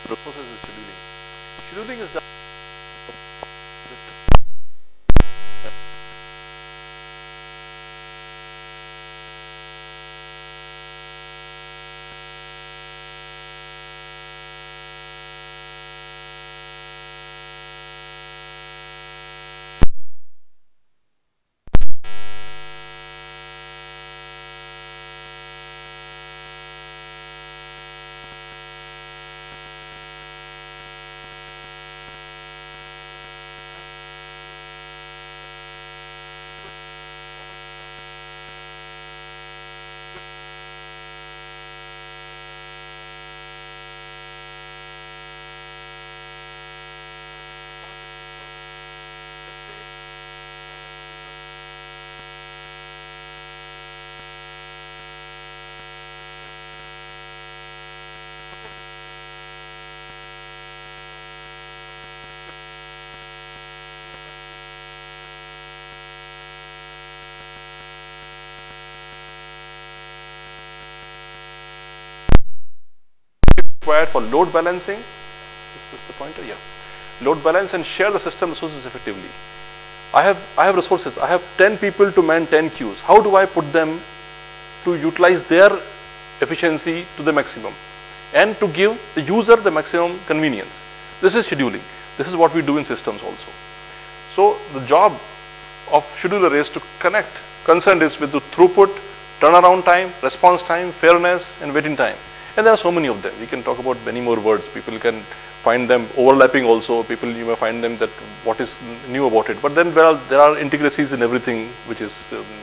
resources is scheduling. Scheduling is done required for load balancing. Is this the pointer? Yeah. Load balance and share the system resources effectively. I have resources. I have 10 people to man 10 queues. How do I put them to utilize their efficiency to the maximum and to give the user the maximum convenience? This is scheduling. This is what we do in systems also. So the job of scheduler is to connect. Concerned is with the throughput, turnaround time, response time, fairness, and waiting time. And there are so many of them. We can talk about many more words. People can find them overlapping also. People, you may find them that what is new about it. But then there are intricacies in everything which is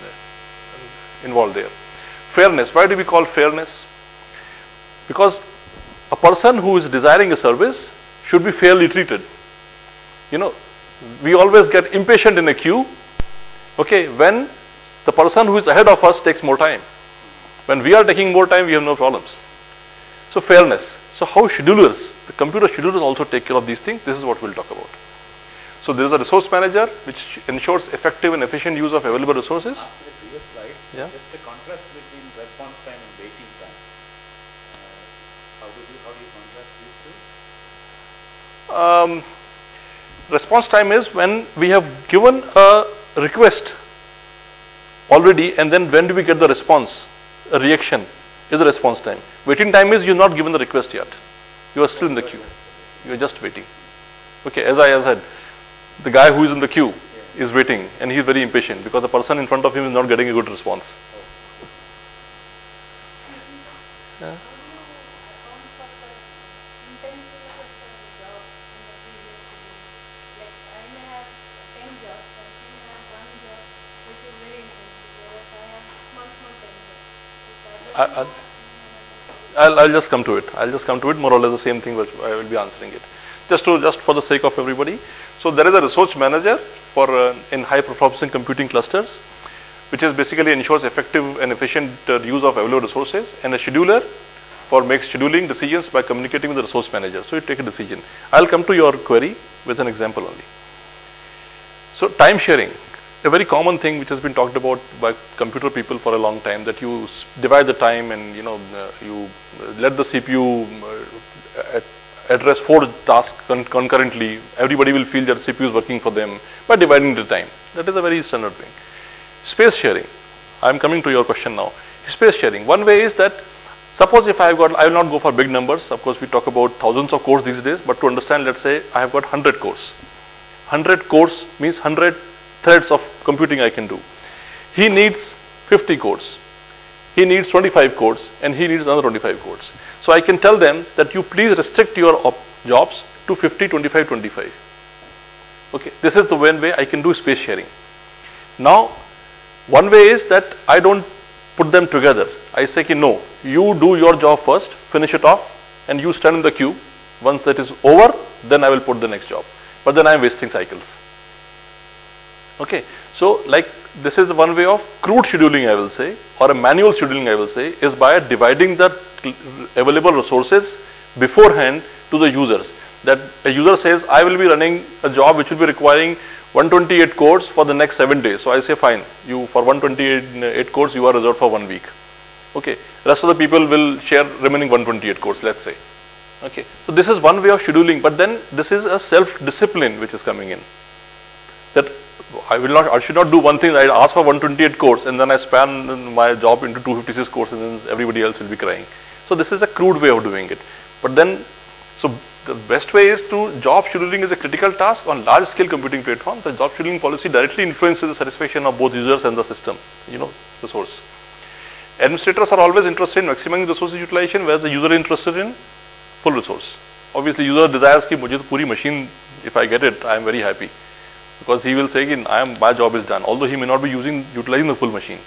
involved there. Fairness. Why do we call fairness? Because a person who is desiring a service should be fairly treated. You know, we always get impatient in a queue, okay, when the person who is ahead of us takes more time. When we are taking more time, we have no problems. So fairness. So how schedulers, the computer schedulers also take care of these things. This is what we'll talk about. So there is a resource manager which ensures effective and efficient use of available resources. After the previous slide, yeah, just a contrast between response time and waiting time. How do you contrast these two? Response time is when we have given a request already, and then when do we get the response, a reaction is the response time. Waiting time is you're not given the request yet. You are still in the queue. You are just waiting. Okay, as I said, the guy who is in the queue is waiting and he is very impatient because the person in front of him is not getting a good response. Yeah. I'll just come to it. I'll just come to it. More or less the same thing, which I will be answering it. Just for the sake of everybody. So there is a resource manager for in high performance computing clusters, which is basically ensures effective and efficient use of available resources, and a scheduler for makes scheduling decisions by communicating with the resource manager. So you take a decision. I'll come to your query with an example only. So time sharing. A very common thing which has been talked about by computer people for a long time, that you divide the time and you let the CPU address 4 tasks concurrently. Everybody will feel that CPU is working for them by dividing the time. That is a very standard thing. Space sharing. I am coming to your question now. Space sharing. One way is that suppose if I will not go for big numbers. Of course, we talk about thousands of cores these days, but to understand, let's say I have got 100 cores. 100 cores means 100 threads of computing I can do. He needs 50 cores. He needs 25 cores, and he needs another 25 cores. So I can tell them that you please restrict your jobs to 50, 25, 25. Okay, this is the one way I can do space sharing. Now, one way is that I don't put them together. I say, no, you do your job first, finish it off, and you stand in the queue. Once that is over, then I will put the next job. But then I am wasting cycles. Okay, so like this is the one way of crude scheduling, I will say, or a manual scheduling, I will say, is by dividing the available resources beforehand to the users. That a user says, I will be running a job which will be requiring 128 cores for the next 7 days. So I say, fine, you for 128 cores, you are reserved for 1 week. Okay, rest of the people will share remaining 128 cores, let's say. Okay, so this is one way of scheduling, but then this is a self-discipline which is coming in. That I should not do one thing. I ask for 128 cores and then I span my job into 256 cores and then everybody else will be crying. So this is a crude way of doing it. But then, so the best way is to job scheduling is a critical task on large scale computing platform. The job scheduling policy directly influences the satisfaction of both users and the system, resource. Administrators are always interested in maximizing resource utilization, whereas the user is interested in full resource. Obviously, user desires कि मुझे तो पूरी machine, if I get it, I am very happy, because he will say कि my job is done, although he may not be utilizing the full machine.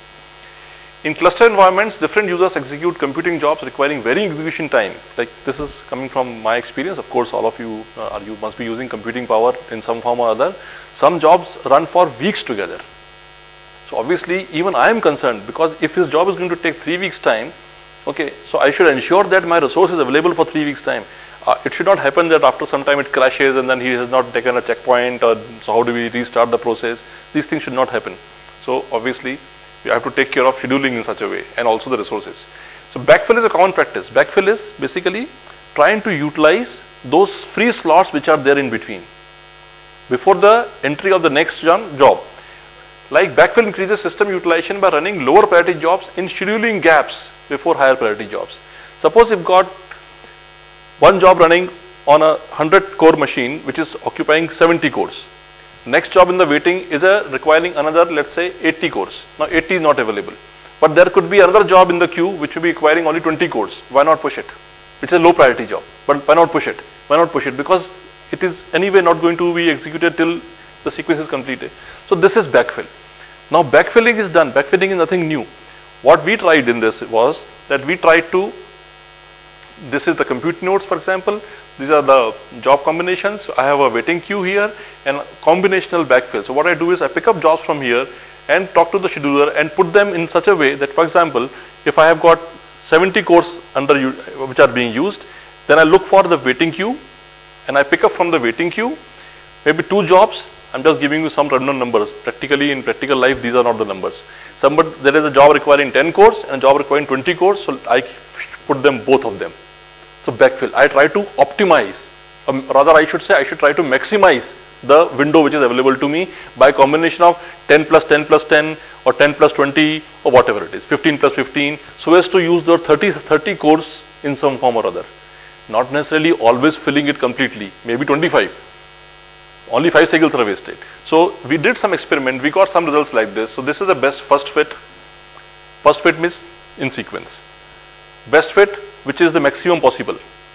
In cluster environments, different users execute computing jobs requiring varying execution time. Like this is coming from my experience. Of course, all of you you must be using computing power in some form or other. Some jobs run for weeks together. So obviously, even I am concerned, because if his job is going to take 3 weeks time, okay, so I should ensure that my resource is available for 3 weeks time. It should not happen that after some time it crashes and then he has not taken a checkpoint, or so how do we restart the process? These things should not happen. So obviously, we have to take care of scheduling in such a way, and also the resources. So backfill is a common practice. Backfill is basically trying to utilize those free slots which are there in between before the entry of the next job. Like backfill increases system utilization by running lower priority jobs in scheduling gaps before higher priority jobs. Suppose you've got one job running on a 100 core machine which is occupying 70 cores. Next job in the waiting is requiring another, let's say 80 cores. Now 80 is not available, but there could be another job in the queue which will be requiring only 20 cores. Why not push it? It's a low priority job, but why not push it? Why not push it? Because it is anyway not going to be executed till the sequence is completed. So this is backfill. Now backfilling is done. Backfilling is nothing new. What we tried in this was that we tried to, this is the compute nodes, for example. These are the job combinations. I have a waiting queue here and combinational backfill. So what I do is I pick up jobs from here and talk to the scheduler and put them in such a way that, for example, if I have got 70 cores which are being used, then I look for the waiting queue and I pick up from the waiting queue maybe 2 jobs. I'm just giving you some random numbers. Practically, in practical life, these are not the numbers. There is a job requiring 10 cores and a job requiring 20 cores, so I put them, both of them. So backfill, I try to optimize, rather I should say I should try to maximize the window which is available to me by combination of 10 plus 10 plus 10 or 10 plus 20 or whatever it is, 15 plus 15, so as to use the 30 cores in some form or other. Not necessarily always filling it completely, maybe 25. Only 5 cycles are wasted. So we did some experiment, we got some results like this. So this is the best first fit. First fit means in sequence. Best fit, which is the maximum possible.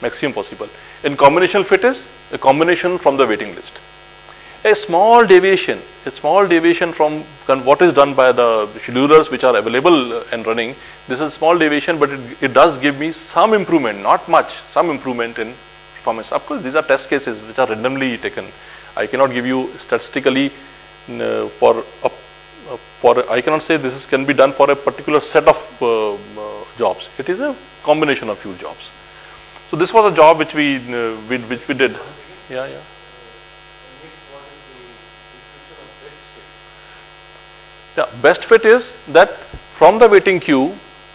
And combinational fit is a combination from the waiting list. A small deviation from what is done by the schedulers which are available and running. This is a small deviation, but it does give me some improvement, not much, some improvement in performance. Of course, these are test cases which are randomly taken. I cannot give you statistically I cannot say this can be done for a particular set of jobs. It is a combination of few jobs. So this was a job which we did. Yeah. Yeah, best fit is that from the waiting queue,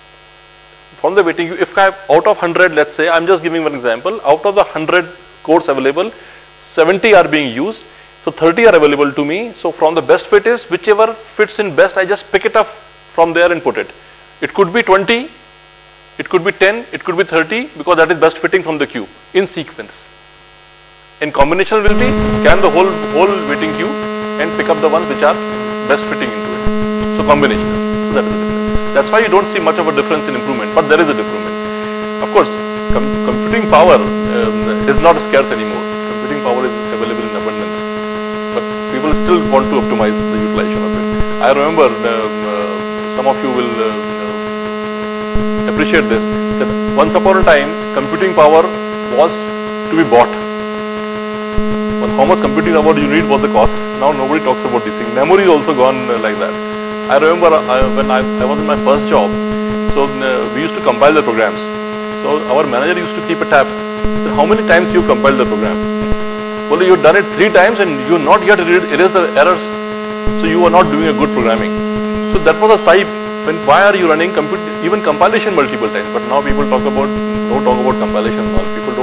if I have out of 100, let's say, I'm just giving one example, out of the 100 cores available, 70 are being used, so 30 are available to me. So from the best fit is whichever fits in best, I just pick it up from there and put it. It could be 20, it could be 10, it could be 30, because that is best fitting from the queue in sequence. In combination will be scan the whole waiting queue and pick up the ones which are best fitting into it. So combination. So that is the difference. That's why you don't see much of a difference in improvement, but there is a improvement. Of course, computing power is not scarce anymore. Computing power is available in abundance, but people still want to optimize the utilization of it. I remember some of you will appreciate this, that once upon a time computing power was to be bought, but how much computing power you need was the cost. Now nobody talks about this thing. Memory is also gone like that. I remember when I was in my first job, so we used to compile the programs. So our manager used to keep a tab. So how many times you compiled the program? Well, you've done it 3 times and you not yet erased the errors. So you are not doing a good programming. So that was a type. Why are you running even compilation multiple times? But now people don't talk about compilation. Now people don't talk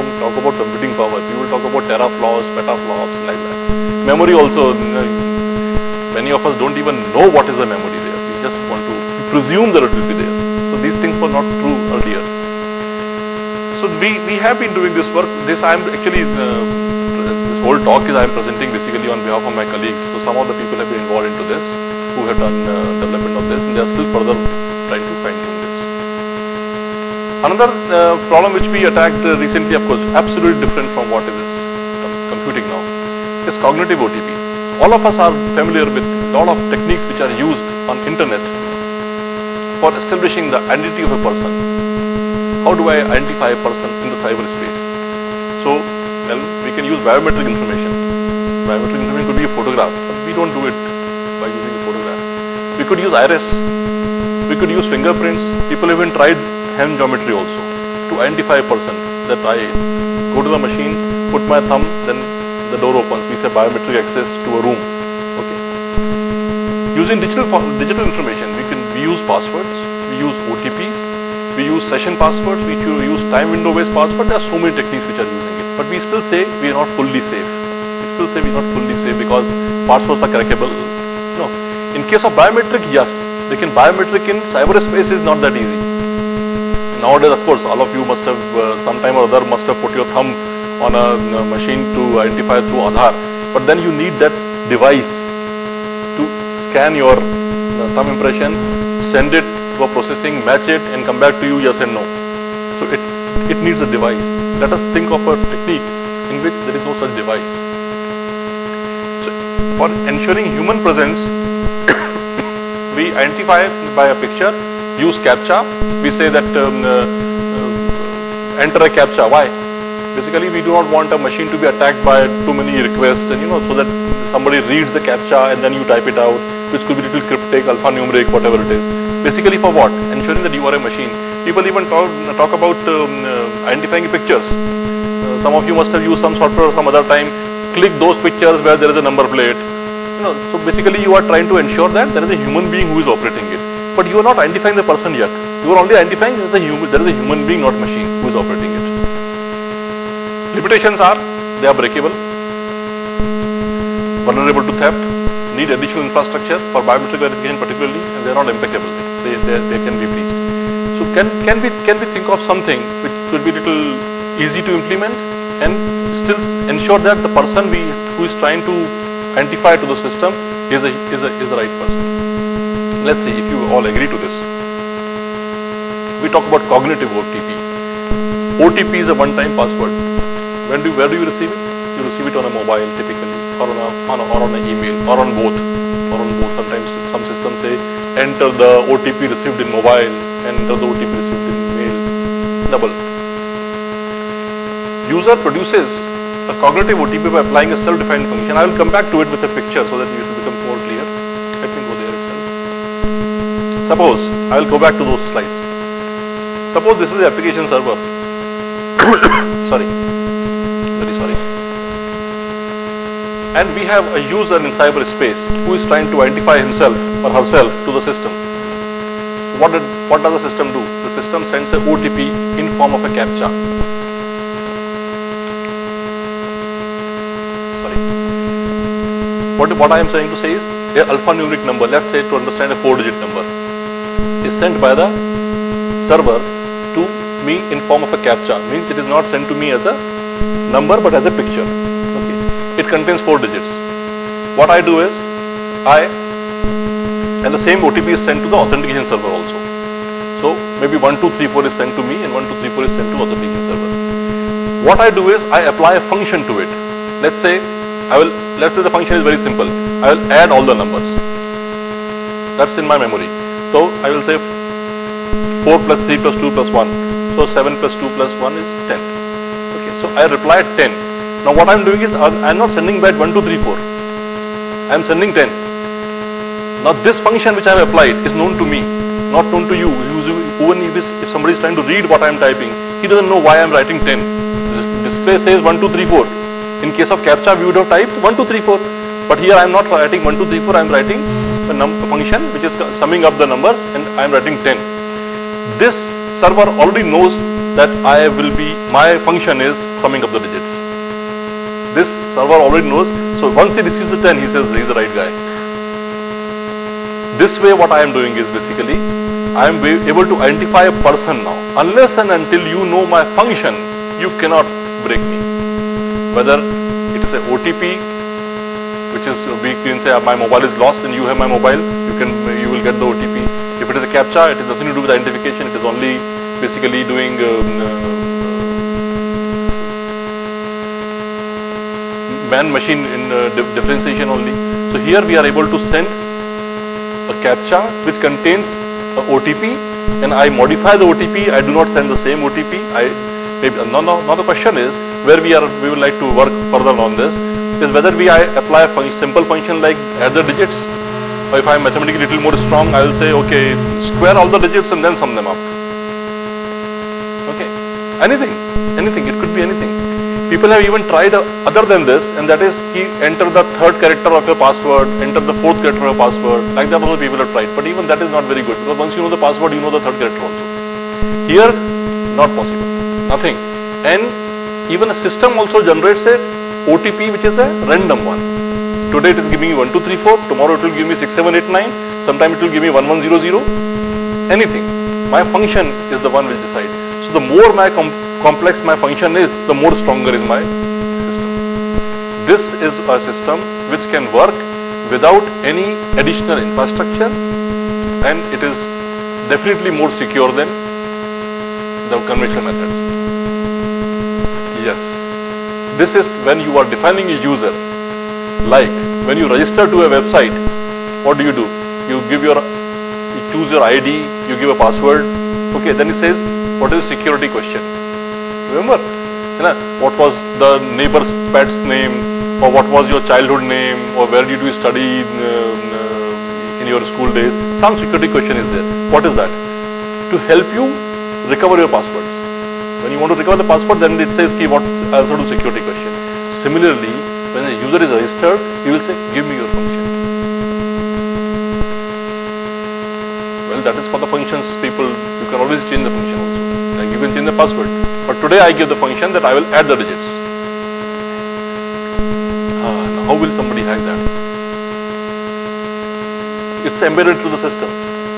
about computing power. We will talk about teraflops, petaflops, like that. Memory also, many of us don't even know what is the memory there. We just want to presume that it will be there. So these things were not true earlier. So we have been doing this work. This I am actually, this whole talk is I am presenting basically on behalf of my colleagues. So some of the people have been involved into this, who have done development of this, and they are still further trying to fine tune this. Another problem which we attacked recently, of course, absolutely different from what is computing now, is cognitive OTP. All of us are familiar with a lot of techniques which are used on internet for establishing the identity of a person. How do I identify a person in the cyberspace? So, well, we can use biometric information. Biometric information could be a photograph, but we don't do it by using a photograph. We could use iris. We could use fingerprints. People even tried hand geometry also to identify a person. That I go to the machine, put my thumb, then the door opens. We say biometric access to a room. Okay. Using digital information, we use passwords, we use OTPs, we use session passwords, we use time window based password. There are so many techniques which are using it, but we still say we are not fully safe. We still say we are not fully safe because passwords are crackable. No. In case of biometric, yes. Lekin biometric in cyberspace is not that easy. Nowadays, of course, all of you must have sometime or other must have put your thumb on a machine to identify through Aadhaar, but then you need that device to scan your thumb impression, send it for processing, match it, and come back to you yes and no. So it needs a device. Let us think of a technique in which there is no such device. So for ensuring human presence, we identify by a picture, use CAPTCHA. We say that enter a CAPTCHA. Why? Basically, we do not want a machine to be attacked by too many requests, and so that somebody reads the CAPTCHA and then you type it out, which could be little cryptic, alphanumeric, whatever it is. Basically for what? Ensuring that you are a machine. People even talk about identifying pictures. Some of you must have used some software some other time. Click those pictures where there is a number plate. So basically you are trying to ensure that there is a human being who is operating it. But you are not identifying the person yet. You are only identifying there is a human being, not machine, who is operating it. Limitations are, they are breakable, vulnerable to theft, need additional infrastructure for biometric verification particularly, and they are not impeccable. They can be breached. So can we think of something which could be little easy to implement and still ensure that the person who is trying to identify to the system is the right person? Let's see if you all agree to this. We talk about cognitive OTP. OTP is a one-time password. Where do you receive it? You receive it on a mobile typically, or on an email, or on both. Sometimes some systems say enter the OTP received in mobile, enter the OTP received in mail. Double. User produces a cognitive OTP by applying a self-defined function. I will come back to it with a picture so that it will become more clear. Let me go there itself. Suppose I will go back to those slides. Suppose this is the application server. Sorry. Very sorry. And we have a user in cyberspace who is trying to identify himself or herself to the system. What does the system do? The system sends a OTP in form of a CAPTCHA. Sorry. What I am trying to say is an alphanumeric number, let's say to understand a 4-digit number, is sent by the server to me in form of a CAPTCHA. Means it is not sent to me as a number but as a picture. Okay. It contains 4 digits. What I do is and the same OTP is sent to the authentication server also. So maybe 1234 is sent to me and 1234 is sent to authentication server. What I do is I apply a function to it. Let's say the function is very simple. I will add all the numbers. That's in my memory. So I will say 4 plus 3 plus 2 plus 1. So 7 plus 2 plus 1 is 10. Okay. So I reply 10. Now what I am doing is I am not sending back 1, 2, 3, 4. I am sending 10. Now this function which I have applied is known to me, not known to you. Even if somebody is trying to read what I am typing, he doesn't know why I am writing 10. This display says 1, 2, 3, 4. In case of CAPTCHA, we would have typed 1, 2, 3, 4. But here I am not writing 1, 2, 3, 4. I am writing a function which is summing up the numbers, and I am writing 10. This server already knows that my function is summing up the digits. This server already knows. So once he receives the 10, he says he's the right guy. This way what I am doing is basically, I am able to identify a person now. Unless and until you know my function, you cannot break me. Whether it is a OTP, which is, we can say my mobile is lost and you have my mobile, you will get the OTP. If it is a CAPTCHA, it has nothing to do with identification, it is only basically doing man-machine in differentiation only. So here we are able to send a CAPTCHA which contains a OTP, and I modify the OTP. I do not send the same OTP. Now the question is, where we would like to work further on this, is whether I apply a simple function like add the digits, or if I am mathematically a little more strong, I will say, okay, square all the digits and then sum them up. Okay, anything, it could be anything. People have even tried other than this, and that is, enter the third character of your password, enter the fourth character of your password. Like that also people have tried, but even that is not very good, because once you know the password, you know the third character also. Here, not possible, nothing. And even a system also generates a OTP which is a random one. Today it is giving me 1, 2, 3, 4, tomorrow it will give me 6, 7, 8, 9, sometime it will give me 1, 1, 0, 0, anything. My function is the one which decides. So the more my complex my function is, the more stronger is my system. This is a system which can work without any additional infrastructure, and it is definitely more secure than the conventional methods. Yes, this is when you are defining a user. Like when you register to a website, what do? You choose your ID, you give a password. Okay, then it says, what is the security question? Remember, what was the neighbor's pet's name, or what was your childhood name, or where did you study in your school days? Some security question is there. What is that? To help you recover your passwords. When you want to recover the password, then it says what answer to security question. Similarly, when a user is registered, he will say, give me your function. Well, that is for the functions people, you can always change the function also. Like you can change the password. But today I give the function that I will add the digits. Now how will somebody hack that? It's embedded to the system.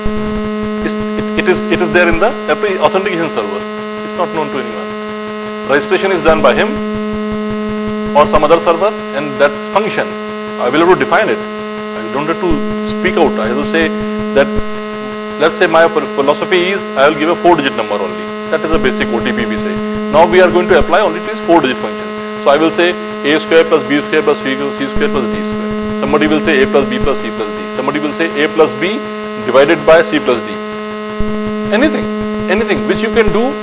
It is there in the authentication server. It's not known to anyone. Registration is done by him or some other server, and that function, I will have to define it. I don't have to speak out. I have to say that, let's say my philosophy is, I will give a 4-digit number only. That is a basic OTP we say. Now we are going to apply only these 4-digit functions. So I will say a square plus b square plus c square plus d square. Somebody will say a plus b plus c plus d. Somebody will say a plus b divided by c plus d. Anything which you can do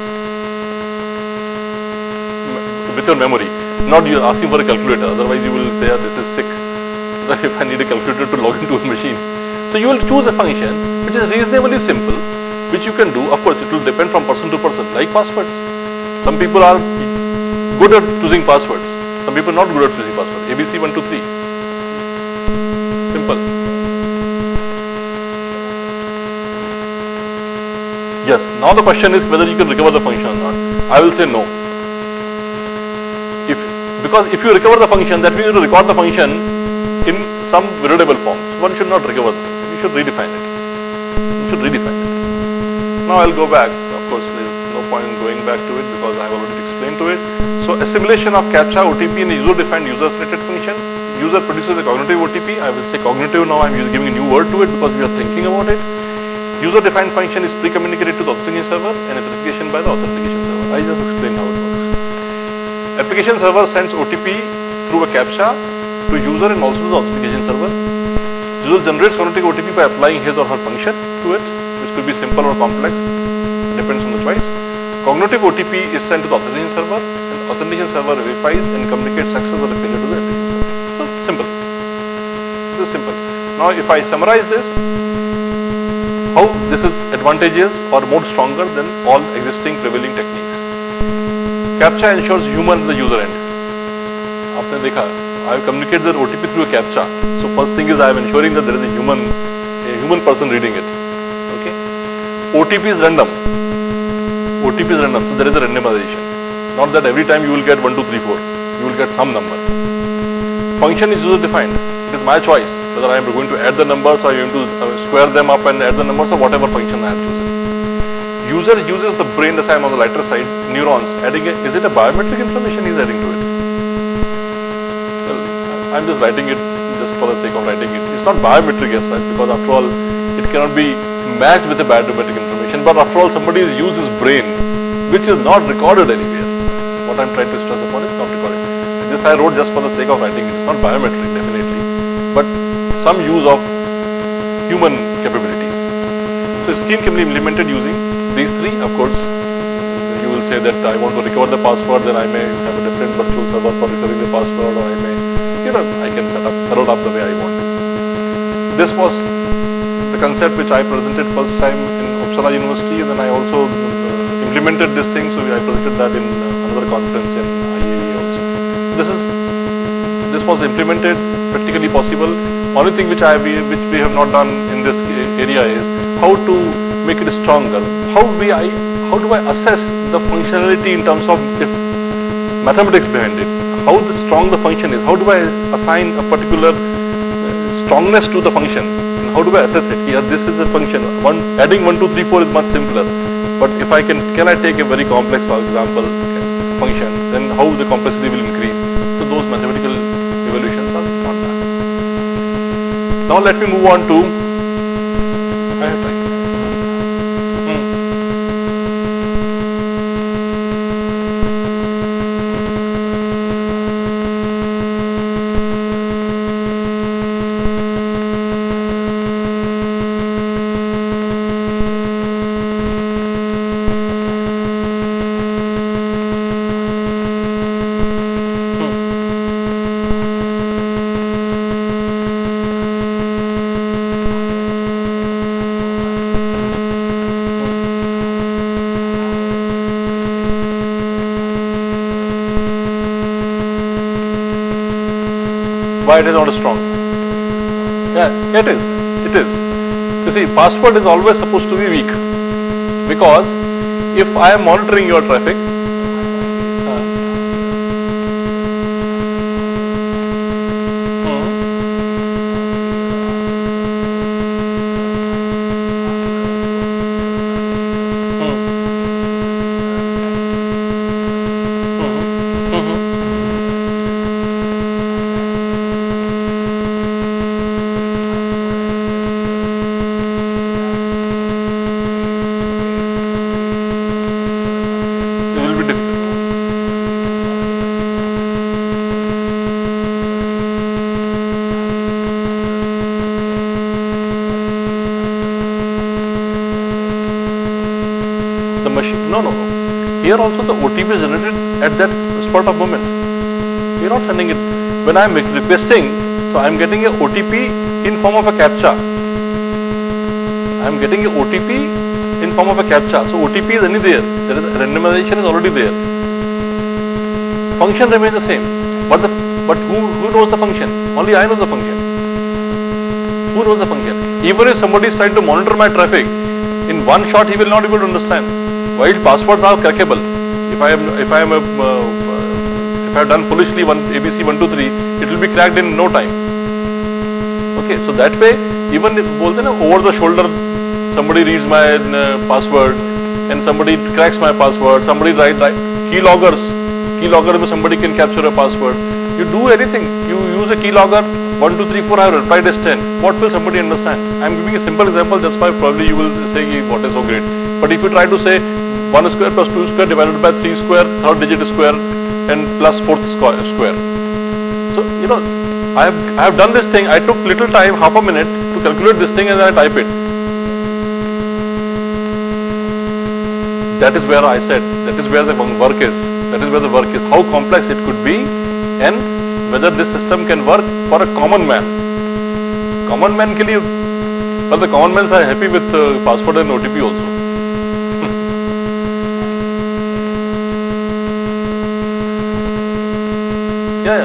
with your memory. Not you asking for a calculator, otherwise you will say, this is sick. If I need a calculator to log into a machine. So you will choose a function which is reasonably simple, which you can do. Of course, it will depend from person to person, like passwords. Some people are good at choosing passwords. Some people are not good at choosing passwords. ABC 1, 2, 3. Simple. Yes, now the question is whether you can recover the function or not. I will say no. Because if you recover the function, that means you record the function in some readable form. So one should not recover the function. You should redefine it. Now I will go back. Of course, there is no point in going back to it because I have already explained to it. So assimilation of CAPTCHA, OTP in a user-defined user-selected function. User produces a cognitive OTP. I will say cognitive now. I am giving a new word to it because we are thinking about it. User-defined function is pre-communicated to the authentication server and a verification by the authentication server. I just explained how it works. Application server sends OTP through a CAPTCHA to user and also to the authentication server. User generates cognitive OTP by applying his or her function to it, which could be simple or complex, depends on the choice. Cognitive OTP is sent to the authentication server, and the authentication server verifies and communicates success or failure to the application server. So simple. This is simple. Now if I summarize this, how this is advantageous or more stronger than all existing prevailing techniques. CAPTCHA ensures human at the user end. आपने देखा, I have communicated the OTP through a CAPTCHA. So first thing is I am ensuring that there is a human person reading it. Okay. OTP is random. OTP is random, so there is a randomization. Not that every time you will get 1, 2, 3, 4. You will get some number. Function is user defined. It is my choice whether I am going to add the numbers or I am going to square them up and add the numbers or whatever function I have chosen. User uses the brain, as I am on the lighter side, neurons, adding is it a biometric information he is adding to it? Well, I am just writing it just for the sake of writing it. It's not biometric as such, because after all, it cannot be matched with a biometric information, but after all, somebody uses brain, which is not recorded anywhere. What I am trying to stress upon is not recorded. This I wrote just for the sake of writing it. It's not biometric, definitely, but some use of human capabilities. So scheme can be implemented using these three. Of course, you will say that I want to recover the password, then I may have a different virtual server for recovering the password, or I may, I can set up the way I want. This was the concept which I presented first time in Uppsala University, and then I also implemented this thing, so I presented that in another conference in IAE also. This was implemented, practically possible. Only thing which we have not done in this area is how to make it stronger. How do I assess the functionality in terms of its mathematics behind it? How strong the function is? How do I assign a particular strongness to the function? And how do I assess it? Here, this is a function. Adding 1, 2, 3, 4 is much simpler. But if I can I take a very complex example function, then how the complexity will increase? So those mathematical evaluations are not done. Now let me move on to. I have time. Why it is not strong? Yeah, it is. It is. You see, password is always supposed to be weak, because if I am monitoring your traffic, No. Here also the OTP is generated at that spot of moment. We are not sending it. When I am requesting, so I am getting a OTP in form of a CAPTCHA. I am getting a OTP in form of a CAPTCHA. So OTP is only there. There is randomization is already there. Function remains the same. But who knows the function? Only I know the function. Who knows the function? Even if somebody is trying to monitor my traffic, in one shot he will not be able to understand. While passwords are crackable, if I have done foolishly ABC 1, 2, 3, it will be cracked in no time. Okay, so that way, even if over the shoulder, somebody reads my password and somebody cracks my password, somebody write keyloggers, somebody can capture a password. You do anything, you use a keylogger, 1, 2, 3, 4, I have replied as 10. What will somebody understand? I am giving a simple example, that's why probably you will say what is so great. But if you try to say 1 square plus 2 square divided by 3 square, third digit square, and plus fourth square. So, I have done this thing, I took little time, half a minute to calculate this thing and then I type it. That is where I said, that is where the work is. That is where the work is. How complex it could be and whether this system can work for a common man. Common man ke liye, but the common men are happy with password and OTP also. Yeah.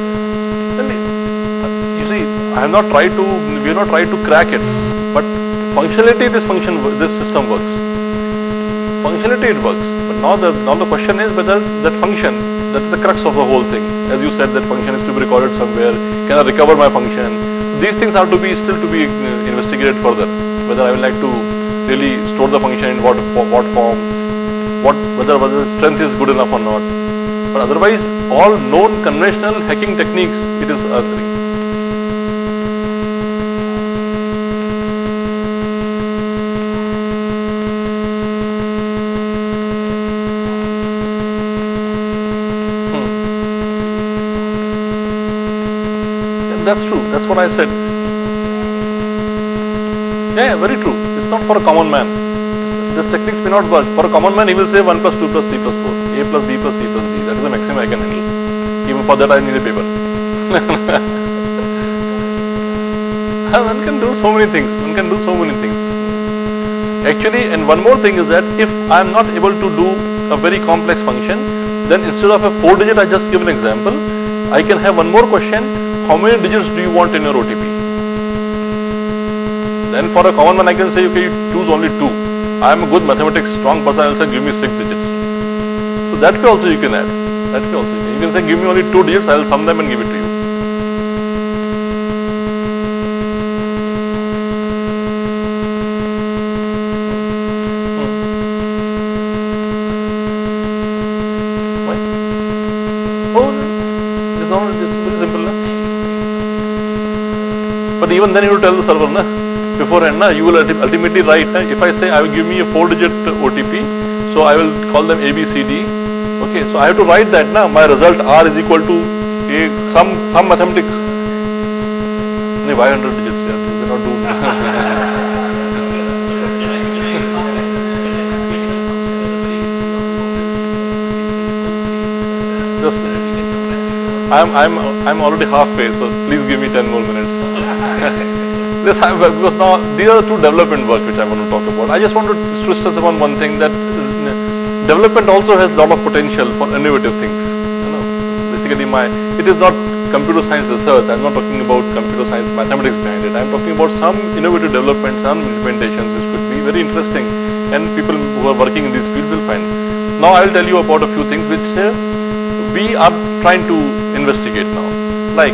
You see, we have not tried to crack it, but functionality, this system works. Functionality it works, but now the question is whether that function, that is the crux of the whole thing. As you said, that function is to be recorded somewhere. Can I recover my function? These things are still to be investigated further. Whether I would like to really store the function in what form, whether the strength is good enough or not. But otherwise, all known conventional hacking techniques, it is answering. That's true. That's what I said. Yeah, very true. It's not for a common man. These techniques may not work. For a common man, he will say 1 plus 2 plus 3 plus 4. A plus B plus C plus D. That is the maximum I can handle. Even for that, I need a paper. One can do so many things. One can do so many things. Actually, and one more thing is that if I am not able to do a very complex function, then instead of a 4-digit, I just give an example. I can have one more question. How many digits do you want in your OTP? Then for a common man, I can say, okay, you choose only 2. I am a good mathematics, strong person, I will say, give me 6 digits. So that way also you can add. That way also you can say, give me only 2 digits, I will sum them and give it to you. Why? Oh, it's very simple. No? But even then you will tell the server, na, beforehand, you will ultimately write, if I say I will give me a 4-digit OTP, so I will call them A, B, C, D. Okay, so I have to write that, my result R is equal to some mathematics. No, 500 digits, yeah, you cannot do. Just, I'm already halfway, so please give me 10 more minutes. Because now these are the two development work which I want to talk about. I just want to stress upon one thing, that development also has a lot of potential for innovative things. Basically, it is not computer science research. I'm not talking about computer science mathematics behind it. I'm talking about some innovative developments, some implementations which could be very interesting, and people who are working in this field will find. Now I will tell you about a few things which we are trying to investigate now, like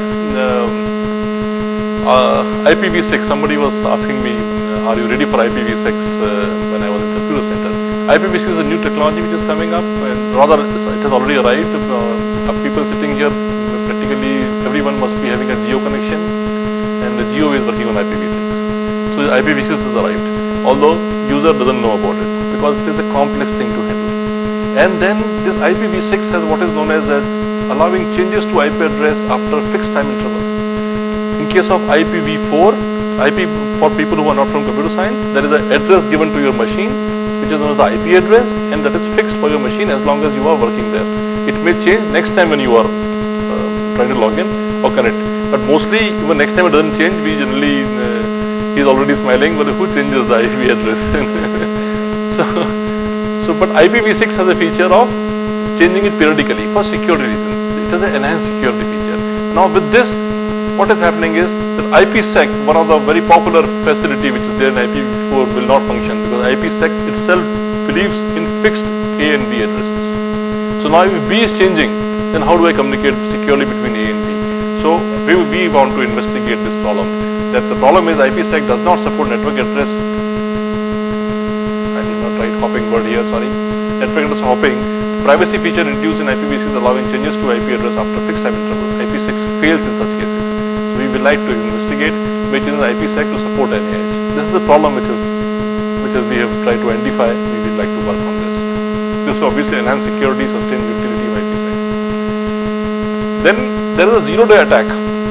IPv6. Somebody was asking me, are you ready for IPv6 when I was in computer center. IPv6 is a new technology which is coming up, and rather it has already arrived. People sitting here, practically everyone must be having a Geo connection, and the Geo is working on IPv6. So IPv6 has arrived, although user doesn't know about it because it is a complex thing to handle. And then this IPv6 has what is known as allowing changes to IP address after fixed time intervals. In case of IPv4, for people who are not from computer science, there is an address given to your machine which is known as the IP address, and that is fixed for your machine as long as you are working there. It may change next time when you are trying to log in or connect, but mostly even next time it doesn't change. We generally, he is already smiling, but who changes the IP address? But IPv6 has a feature of changing it periodically for security reasons. It has an enhanced security feature. Now with this, what is happening is that IPsec, one of the very popular facility which is there in IPv4, will not function because IPsec itself believes in fixed A and B addresses. So now if B is changing, then how do I communicate securely between A and B? So we want to investigate this problem. That the problem is IPsec does not support network address. I did not write hopping word here, sorry. Network address hopping. Privacy feature introduced in IPv6 allowing changes to IP address after fixed time interval. IPsec fails in such cases. So we would like to investigate, make changes in IPsec to support NAH. This is the problem which we have tried to identify. We would like to work on this. This will obviously enhance security, sustain utility of IPsec. Then there is a zero-day attack.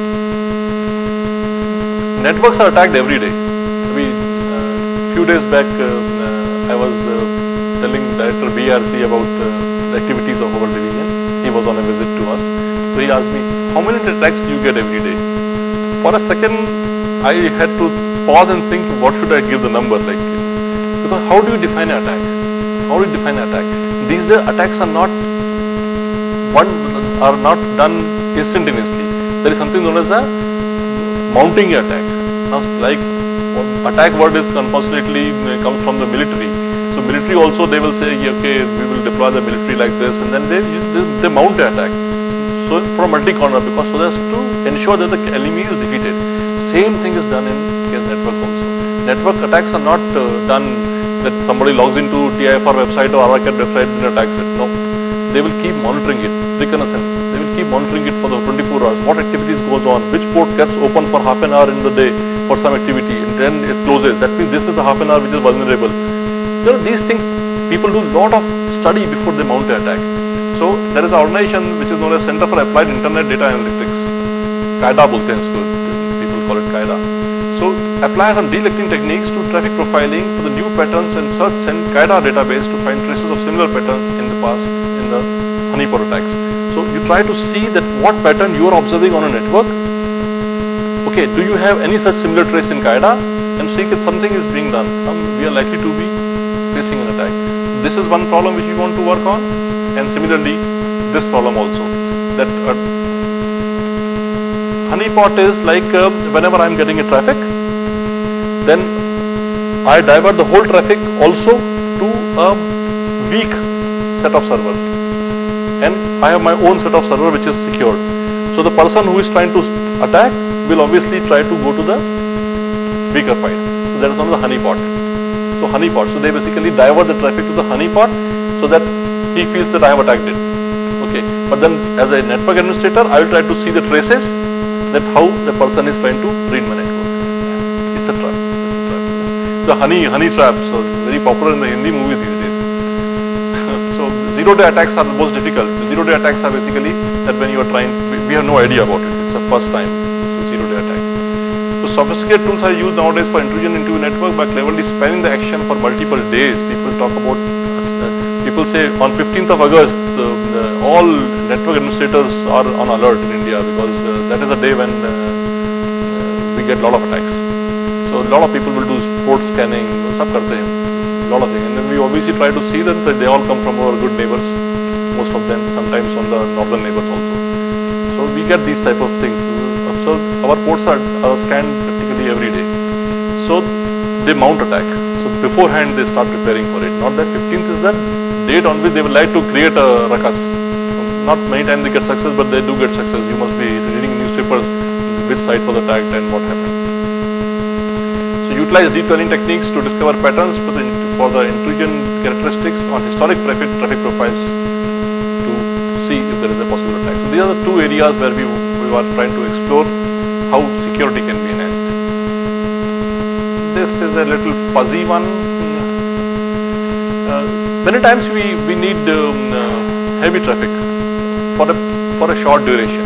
Networks are attacked every day. Few days back, I was telling Director BRC about the activities of our division. He was on a visit to us. So he asked me, how many attacks do you get every day? For a second, I had to pause and think, what should I give the number? Because how do you define an attack? How do you define an attack? These days, attacks are not done instantaneously. There is something known as a mounting attack. Now, like attack word is unfortunately comes from the military. So military also, they will say, okay, we will deploy the military like this, and then they mount the attack. So from multi-corner, because so as to ensure that the enemy is defeated. Same thing is done in network also. Network attacks are not done that somebody logs into TIFR website or Arakat website and attacks it. No, they will keep monitoring it, reconnaissance. They will keep monitoring it for the 24 hours. What activities goes on, which port gets open for half an hour in the day for some activity, and then it closes. That means this is a half an hour which is vulnerable. You know, these things, people do a lot of study before they mount the attack. So there is an organization which is known as Center for Applied Internet Data Analytics. CAIDA बोलते हैं इसको, people call it CAIDA. So apply some delecting techniques to traffic profiling for the new patterns and search send CAIDA database to find traces of similar patterns in the past in the honeypot attacks. So you try to see that what pattern you are observing on a network. Okay, do you have any such similar trace in CAIDA, and see if something is being done. We are likely to be facing an attack. This is one problem which we want to work on, and similarly this problem also. That honeypot is like whenever I am getting a traffic, then I divert the whole traffic also to a weak set of server, and I have my own set of server which is secured. So the person who is trying to attack will obviously try to go to the weaker part. So that is known as the honeypot. So honeypot. So they basically divert the traffic to the honeypot so that he feels that I have attacked it. Okay. But then as a network administrator, I will try to see the traces that how the person is trying to read my network. It's a trap. It's a trap. The honey trap. So very popular in the Hindi movies these days. So zero-day attacks are the most difficult. The zero-day attacks are basically that when you are trying, we have no idea about it. It's the first time. So zero-day attack. So sophisticated tools are used nowadays for intrusion into a network by cleverly spanning the action for multiple days. People talk about, people say on 15th of August, all network administrators are on alert in India because that is the day when we get a lot of attacks. So a lot of people will do port scanning, sab karte hain, a lot of things. And then we obviously try to see that they all come from our good neighbors, most of them, sometimes on the northern neighbors also. So we get these type of things. So our ports are scanned practically every day. So they mount attack. So beforehand they start preparing for it. Not that 15th is the date on which they would like to create a ruckus. Not many times they get success, but they do get success. You must be reading newspapers which site was attacked and what happened. So utilize deep learning techniques to discover patterns for the intrusion characteristics on historic traffic profiles to see if there is a possible attack. So these are the two areas where we are trying to explore how security can be enhanced. This is a little fuzzy one. Many times we need heavy traffic for a short duration.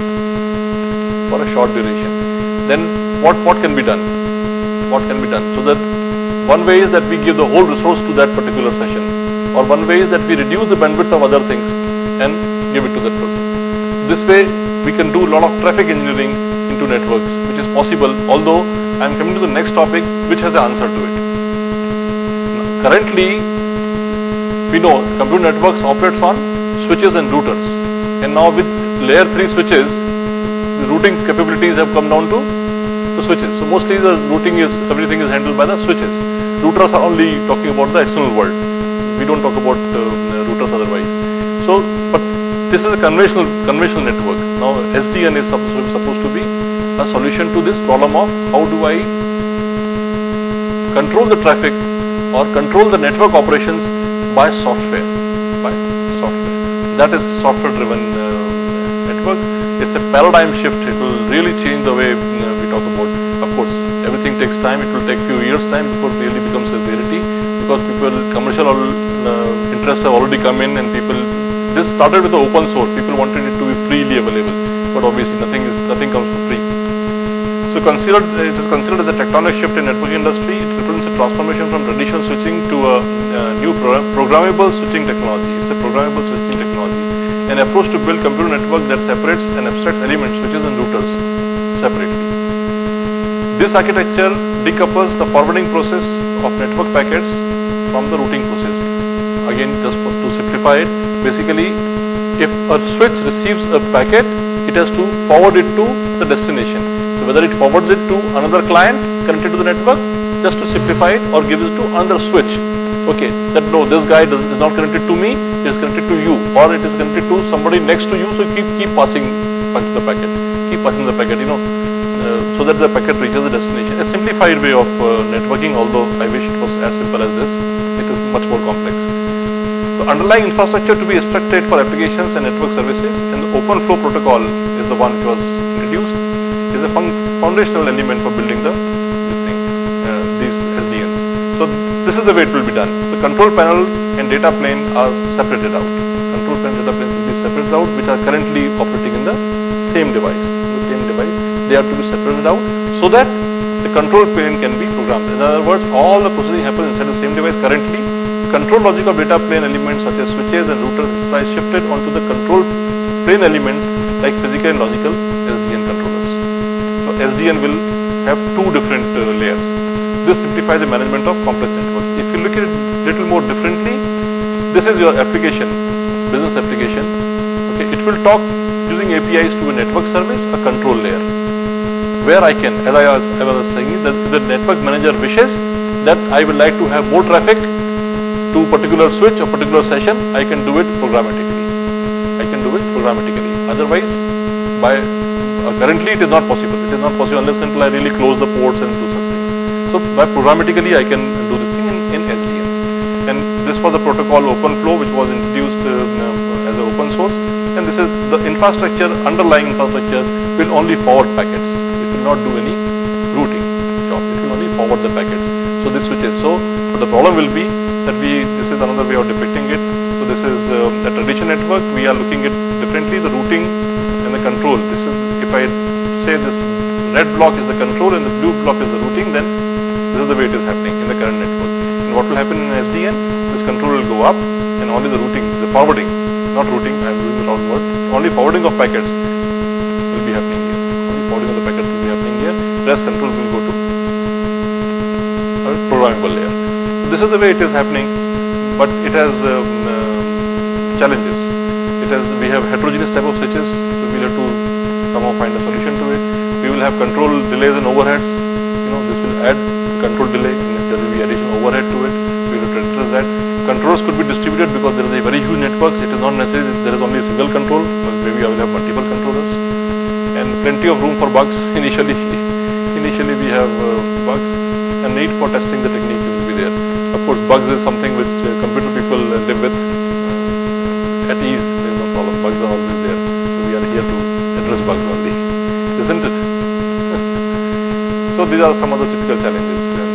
Then what can be done? What can be done? So that one way is that we give the whole resource to that particular session, or one way is that we reduce the bandwidth of other things and give it to that person. This way we can do a lot of traffic engineering into networks, which is possible, although I am coming to the next topic which has an answer to it. Currently, we know computer networks operates on switches and routers, and now with layer 3 switches, the routing capabilities have come down to the switches. So mostly the routing is, everything is handled by the switches. Routers are only talking about the external world. We don't talk about routers otherwise. So, but this is a conventional network. Now SDN is supposed to be a solution to this problem of how do I control the traffic or control the network operations by software. That is software driven networks. It's a paradigm shift. It will really change the way we talk about. Of course, everything takes time. It will take few years time before it really becomes a reality, because commercial interests have already come in, and this started with the open source. People wanted it to be freely available, but obviously nothing comes for free. So it is considered as a tectonic shift in networking industry. It represents a transformation from traditional switching to a new programmable switching technology. It's a programmable switching technology, an approach to build computer network that separates and abstracts elements, switches and routers separately. This architecture decouples the forwarding process of network packets from the routing process. Again, just to simplify it, basically, if a switch receives a packet, it has to forward it to the destination. So whether it forwards it to another client connected to the network, just to simplify it, or gives it to another switch. Okay, that no, this guy is not connected to me, it is connected to you, or it is connected to somebody next to you. So keep passing the packet, so that the packet reaches the destination. A simplified way of networking, although I wish it was as simple as this, it is much more complex. The underlying infrastructure to be expected for applications and network services, and the open flow protocol is the one which was introduced, is a foundational element for building these SDNs. So this is the way it will be done. The control panel and data plane are separated out. Control panel and data plane will be separated out, which are currently operating in the same device. They have to be separated out so that the control plane can be programmed. In other words, all the processing happens inside the same device. Currently, control logic of data plane elements such as switches and routers is shifted onto the control plane elements like physical and logical SDN controllers. So SDN will have two different layers. This simplifies the management of complex network. If you look at it a little more differently, this is your application, business application. Okay, it will talk using APIs to a network service, a control layer, where I can, as I was saying, that the network manager wishes that I would like to have more traffic to particular switch or particular session, I can do it programmatically. Otherwise, currently it is not possible. It is not possible unless until I really close the ports and do such things. So by programmatically I can do this thing in SDNs. And this was the protocol OpenFlow, which was introduced as an open source. And this is the infrastructure, underlying infrastructure will only forward packets. It will not do any routing job. It will only forward the packets. So this switches. So but the problem will be that this is another way of depicting it. So this is the traditional network. We are looking at differently the routing and the control. This is, if I say this red block is the control and the blue block is the routing, then this is the way it is happening in the current network. And what will happen in SDN? This control will go up and only the routing, the forwarding, not routing, I am using the wrong word, only forwarding of packets will be happening here. Only forwarding of the packets will be happening here, rest control will go to a programmable layer. So this is the way it is happening, but it has challenges. We have heterogeneous type of switches, so we will have to somehow find a solution to it. We will have control delays and overheads. This will add control delay, and there will be additional overhead to it. We will have to address that. Controls could be distributed because there is a very huge networks. It is not necessary that there is only a single control, but maybe I will have multiple controllers, and plenty of room for bugs. Initially we have bugs, and need for testing the technique will be there. Of course, bugs is something which computer people live with at ease. There is no problem. Bugs are always there. So we are here to address bugs only, isn't it? So these are some of the typical challenges. And,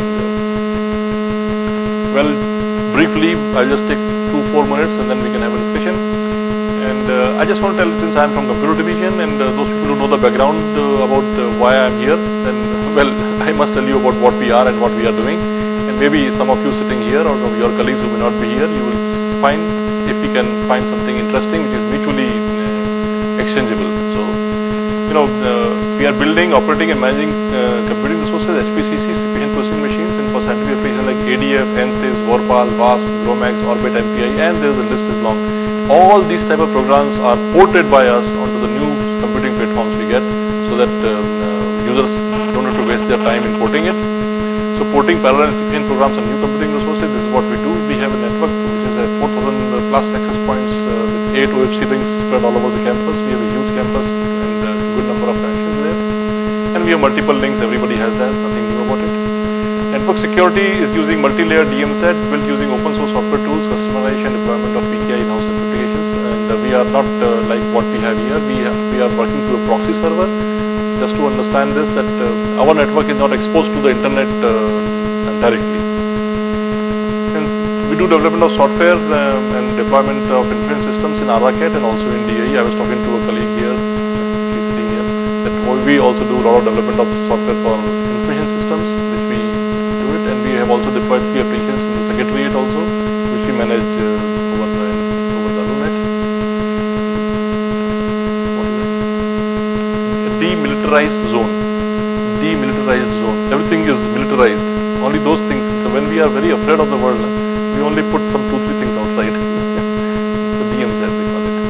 well, briefly, I'll just take 2-4 minutes and then we can have a discussion. And I just want to tell, since I'm from computer division, and those people who know the background about why I'm here, then well, I must tell you about what we are and what we are doing. And maybe some of you sitting here or your colleagues who may not be here, you will find, if we can find something interesting which is mutually exchangeable. So, we are building, operating and managing computing resources, HPCC, CPN processing machines, and for scientific applications like ADF, NSYS, Vorpal, VASP, GROMACS, Orbit, MPI, and the list is long. All these type of programs are ported by us onto the new computing platforms we get, so that users don't have to waste their time in porting it. So porting parallel CPN programs on new computing resources, this is what we do. We have a network which is a 4,000 plus access points with 8 OFC links spread all over the campus. We have a huge campus and a good number of connections there. And we have multiple links, everybody has that, nothing new about it. Network security is using multi-layer DMZ built using open source software tools, customization, deployment of PKI in-house applications. And we are not like what we have here. We are working through a proxy server. Just to understand this, that our network is not exposed to the internet directly. And we do development of software and deployment of inference systems in Araket and also in DAE. I was talking to a colleague here, she's sitting here, that we also do a lot of development of software for information systems, which we do it, and we have also deployed 3 applications in the Secretariat also, which we manage over the ARUNet. Demilitarized zone. Demilitarized zone. Everything is militarized. Only those things. When we are very afraid of the world, we only put some 2-3 things outside. So DMZ we call it.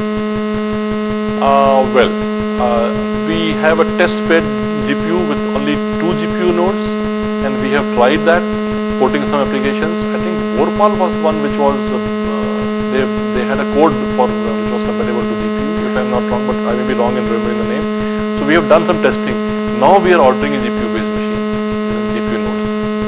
We have a test bed GPU with only GPU nodes, and we have tried that, porting some applications. I think Vorpal was the one which was, they had a code for which was compatible to GPU, if I am not wrong, but I may be wrong in remembering the name. So we have done some testing. Now we are ordering a GPU based machine, GPU nodes.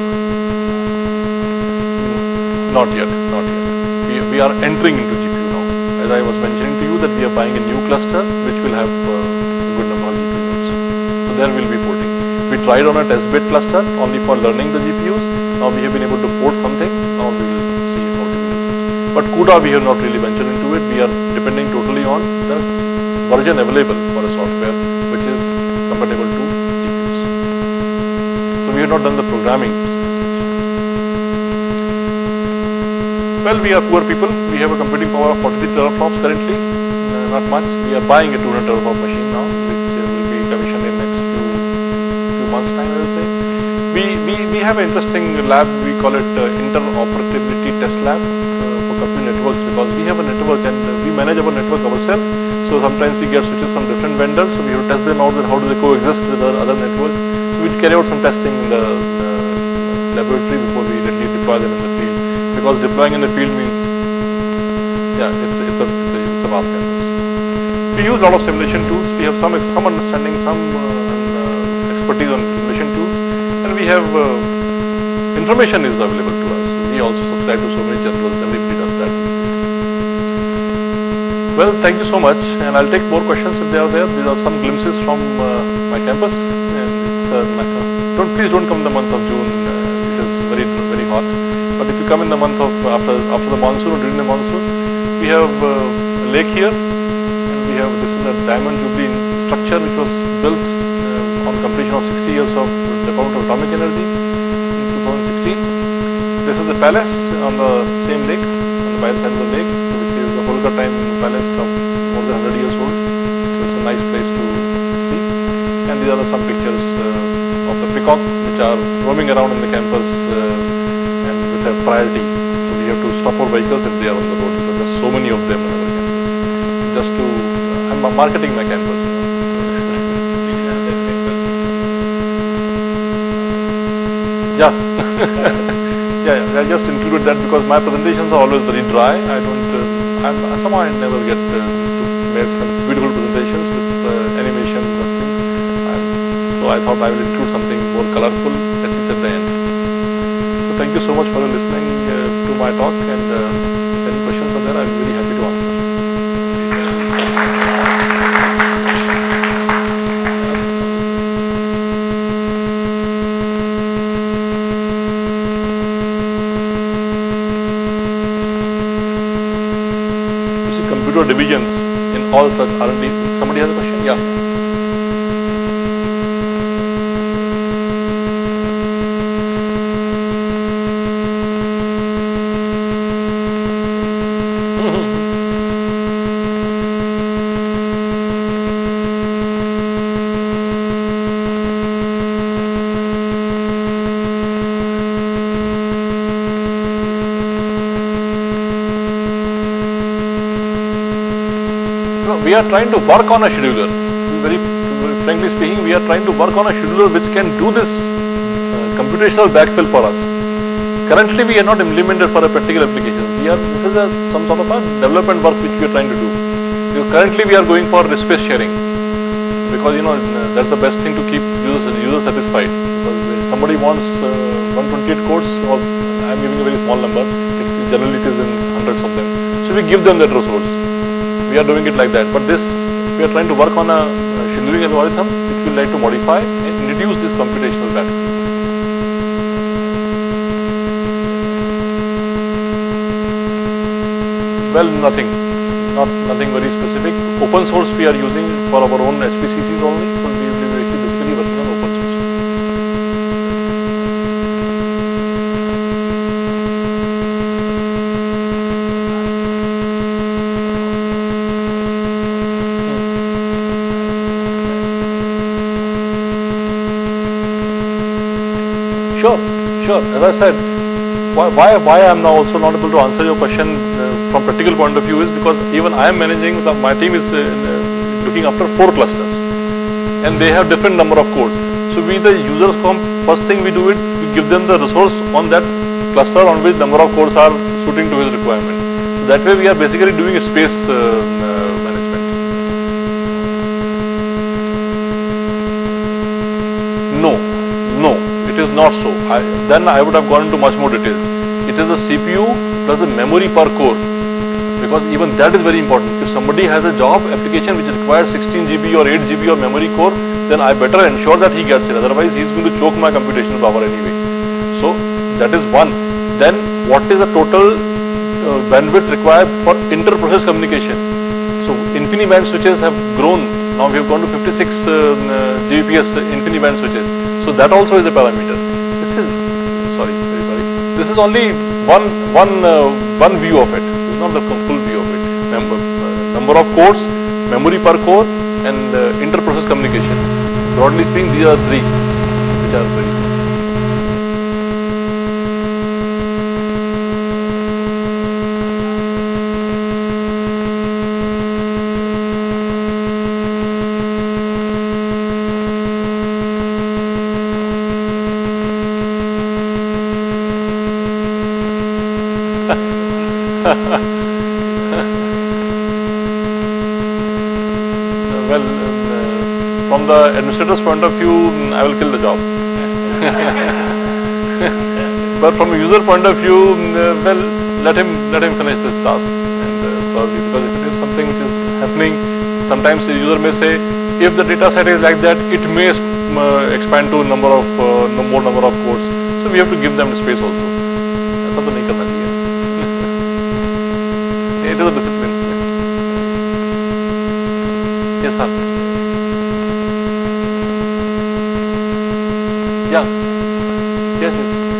Not yet, not yet. We are entering into GPU now. As I was mentioning to you that we are buying a new cluster which will have a good number of GPU nodes. So there will be porting. We tried on a test bed cluster only for learning the GPUs. Now we have been able to port something. Now we will see how to do it. But CUDA we have not really ventured into it. We are depending totally on the version available for a software which is compatible to GPUs. So we have not done the programming as such. Well, we are poor people. We have a computing power of 43 teraflops currently. Not much. We are buying a 200 teraflop machine now, which will be commissioned in next few months time, I will say. We have an interesting lab. We call it interoperability test lab for computing networks, because we have a network and we manage our network ourselves. So sometimes we get switches from different vendors. So we have to test them out and how do they coexist with our other networks. So we carry out some testing in the laboratory before we really deploy them in the field. Because deploying in the field means, yeah, it's a vast campus. We use a lot of simulation tools. We have some understanding, some expertise on simulation tools, and we have information is available to us. We also subscribe to so many journals. Everybody does that these days. Well, thank you so much, and I'll take more questions if they are there. These are some glimpses from my campus, and it's please don't come in the month of June. It is very hot. But if you come in the month of after the monsoon or during the monsoon, we have a lake here, and we have this is a Diamond Jubilee structure which was built on completion of 60 years of Department of Atomic Energy in 2016. This is the palace on the same lake, on the right side of the lake, which is the Holkar time palace of more than 100 years old. So it's a nice place to see. And these are some pictures of the peacock which are roaming around in the campus. Have priority, so we have to stop our vehicles if they are on the road, because there are so many of them on our campus. Just to, I'm marketing my campus. Yeah. Yeah, I just included that because my presentations are always very dry. Somehow I never get to make some beautiful presentations with animation and things. So I thought I will include something more colorful, at least at the end. Thank you so much for listening to my talk, and if any questions are there, I'll be very happy to answer. You see computer divisions in all such R&D. Somebody has a question? Yeah. We are trying to work on a scheduler. Very frankly speaking, we are trying to work on a scheduler which can do this computational backfill for us. Currently, we are not implemented for a practical application. This is some sort of a development work which we are trying to do. Currently, we are going for space sharing, because that's the best thing to keep user satisfied. Because if somebody wants 128 cores, or I'm giving a very small number. Generally, it is in hundreds of them. So we give them that resource. We are doing it like that, but we are trying to work on a scheduling algorithm which we like to modify and reduce this computational backfill. Well, nothing very specific. Open source we are using for our own HPCCs only, so we will be basically working on open source. Sure. As I said, why I am now also not able to answer your question from practical point of view is because even I am managing, my team is looking after 4 clusters, and they have different number of code. So we the users first thing we do it, we give them the resource on that cluster on which number of cores are suiting to his requirement. So that way we are basically doing a space management. No, it is not so. Then I would have gone into much more details. It is the CPU plus the memory per core, because even that is very important. If somebody has a job application which requires 16 GB or 8 GB of memory core, then I better ensure that he gets it. Otherwise, he is going to choke my computational power anyway. So that is one. Then what is the total bandwidth required for inter-process communication? So InfiniBand switches have grown. Now we have gone to 56 Gbps InfiniBand switches. So that also is a parameter. This is very sorry. This is only one view of it. This is not the full view of it. Number of cores, memory per core, and inter-process communication. Broadly speaking, these are three which are very. Well, from the administrator's point of view, I will kill the job. But from a user point of view, well, let him finish this task. And probably, because if it is something which is happening, sometimes the user may say, if the data set is like that, it may expand to more number of cores. So we have to give them the space also. ऐसा तो नहीं करना चाहिए. It is a discipline. Yes, sir. Yeah. Yes.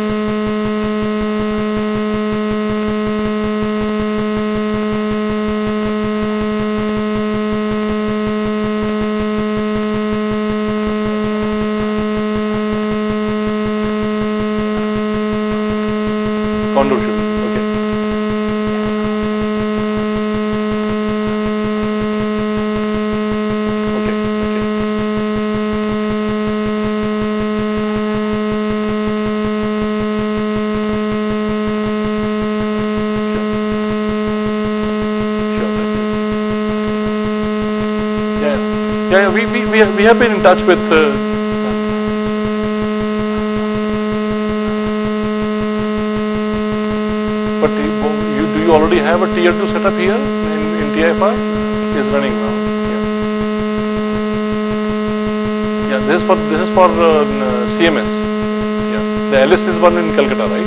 Contour shift. Okay. Yeah, we have been in touch with. But do you already have a tier 2 setup here in TIFR? It's running now. Yeah, this is for CMS. Yeah, the LS is one in Calcutta, right?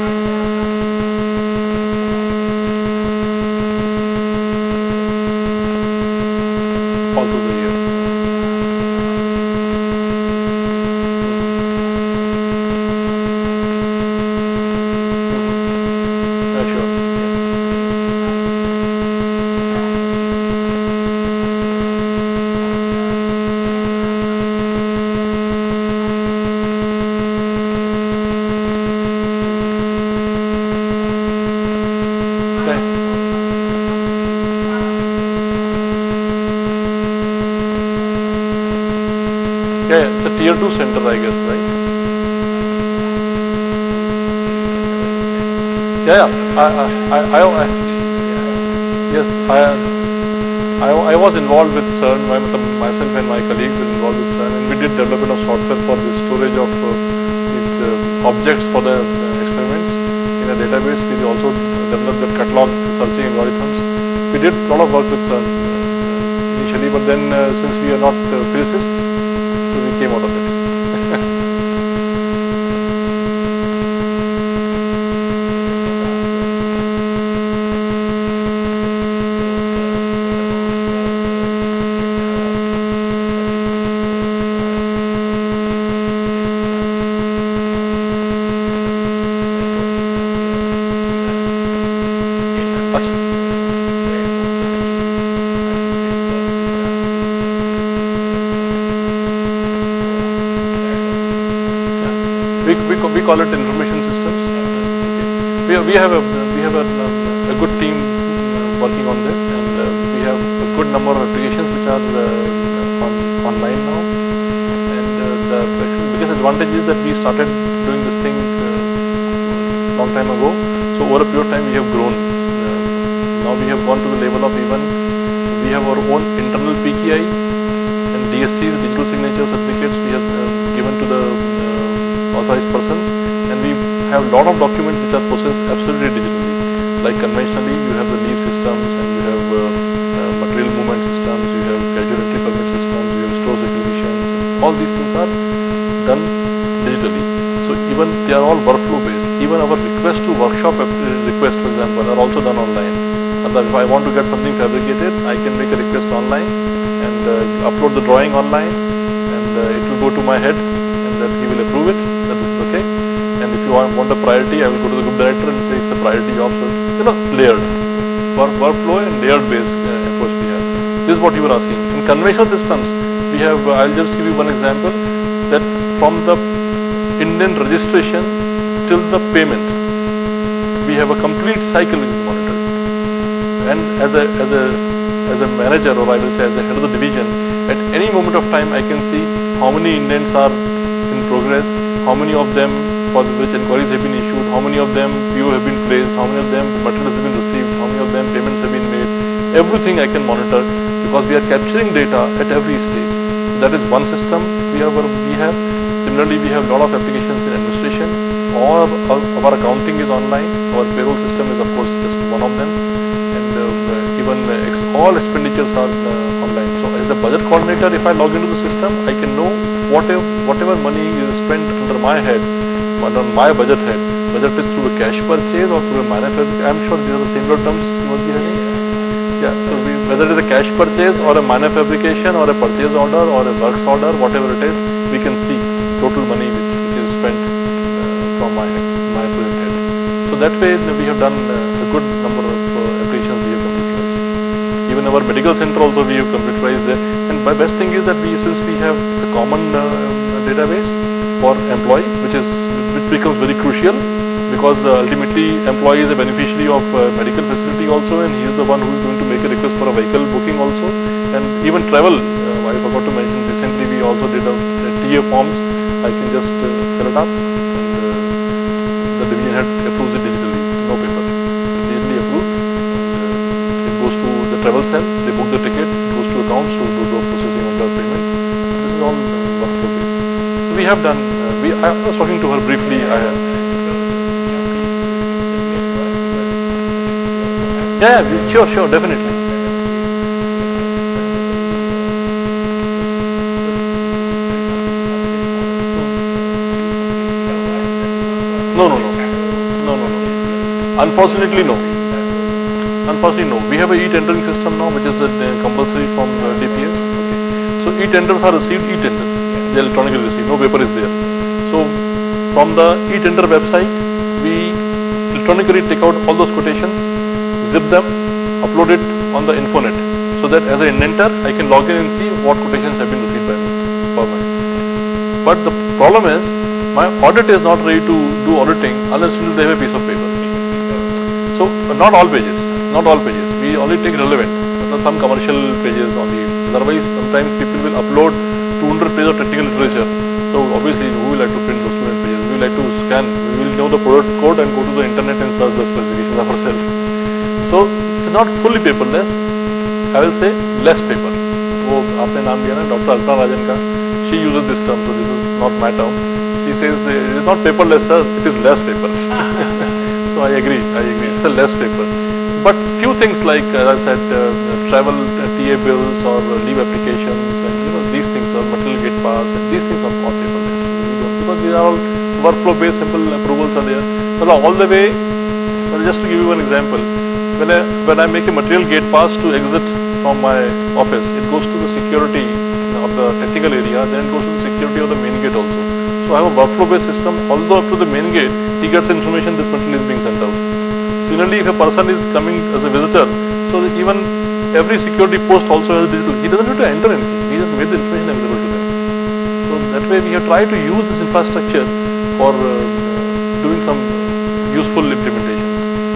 All through the year. Sure. Yeah, it's a tier 2 center, I guess, right? Yeah. I was involved with CERN. Myself and my colleagues were involved with CERN, and we did development of software for the storage of these objects for the experiments in a database. We also developed the catalog searching algorithms. We did a lot of work with CERN initially, but then since we are not physicists, so we came out of it. We call it information systems. Okay. We have a good team working on this, and we have a good number of applications which are online now. And the biggest advantage is that we started doing this thing long time ago. So over a period of time we have grown. Now we have gone to the level of even we have our own internal PKI and DSCs, digital signature certificates we have given to the authorized persons, and we have a lot of documents which are processed absolutely digitally. Like conventionally you have the leave systems and you have material movement systems, you have casual entry permit systems, you have stores acquisitions, all these things are done digitally. So even they are all workflow based. Even our request to workshop request, for example, are also done online. And if I want to get something fabricated, I can make a request online and upload the drawing online, and it will go to my head, and then he will approve it that this is okay. And if you want a priority, I will go to the group director and say it's a priority job. So layered workflow and layered based approach we have. This is what you were asking. In conventional systems, we have. I'll just give you one example. That from the Indian registration till the payment, we have a complete cycle which is monitored. And as a manager, or I will say as a head of the division, at any moment of time I can see how many indents are in progress, how many of them for which inquiries have been issued, how many of them PO have been placed, how many of them materials have been received, how many of them payments have been made. Everything I can monitor because we are capturing data at every stage. That is one system we have. Similarly, we have a lot of applications in administration. All of our accounting is online. Our payroll system is of course just one of them, and even all expenditures are online. So as a budget coordinator, if I log into the system, I can know whatever money is spent under my head, under my budget head, whether it is through a cash purchase or through a manufacturing. I am sure these are the similar terms you must be having. Yeah. So whether it is a cash purchase or a minor fabrication or a purchase order or a works order, whatever it is, we can see total money which is spent from my project head. So that way we have done a good number of applications we have computerized. Even our medical center also we have computerized there. And the best thing is that since we have a common database for employee, which becomes very crucial, because ultimately employee is a beneficiary of medical facility also, and he is the one who is going to make a request for a vehicle booking also, and even travel. I forgot to mention, recently we also did a TA forms. I can just fill it up, and the division head approves it digitally, no paper, digitally approved. It goes to the travel cell, they book the ticket, it goes to accounts to do the processing of the payment. This is all workflow based. So we have done. I was talking to her briefly. Yeah, sure, definitely. No. Unfortunately, no. We have a e-tendering system now, which is compulsory from DPS. Okay. So e-tenders are received e-tender. They electronically received. No paper is there. So from the e-tender website, we electronically take out all those quotations, zip them, upload it on the Infonet, so that as an indenter, I can log in and see what quotations have been received by me per month. But the problem is, my audit is not ready to do auditing unless they have a piece of paper. So not all pages. We only take relevant, some commercial pages only. Otherwise, sometimes people will upload 200 pages of technical literature. So obviously, who will like to print those 200 pages? We will like to scan. We will know the product code and go to the internet and search the specifications of ourselves. So it is not fully paperless. I will say less paper. वो आपने नाम दिया ना, Dr. Alta Rajan का. She uses this term, so this is not my term. She says it is not paperless, sir. It is less paper. So I agree. It's a less paper. But few things like, as I said, travel TA bills or leave applications, and these things are material gate pass, and these things are not paperless. Because these are all workflow based, simple approvals are there. So all the way, just to give you one example, when I make a material gate pass to exit from my office, it goes to the security of the technical area, then it goes to the security of the main gate also. So I have a workflow based system. Although up to the main gate, he gets information this material is being sent out. Similarly, if a person is coming as a visitor, so even every security post also has digital. He doesn't have to enter anything. He just made the information available to them. So that way we have tried to use this infrastructure for doing some useful implementations.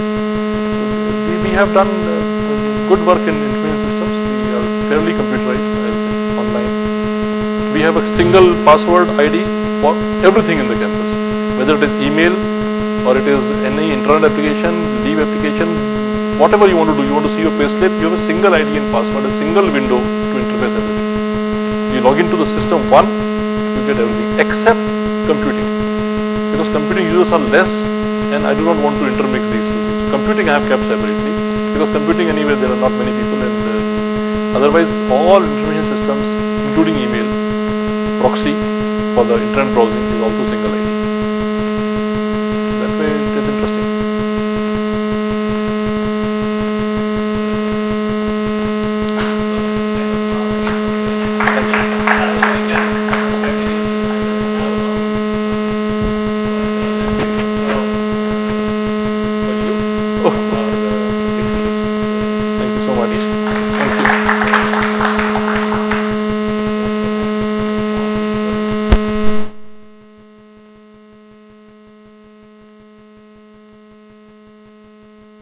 We have done good work in information systems. We are fairly computerized, I will say, online. We have a single password ID for everything in the campus, whether it is email or it is any internet application, leave application, whatever you want to do. You want to see your payslip, you have a single ID and password, a single window to interface everything. You log into the system one, you get everything except computing, because computing users are less and I do not want to intermix these two things. So computing I have kept separately, because computing anyway there are not many people, and otherwise all information systems including email, proxy for the internet browsing is also single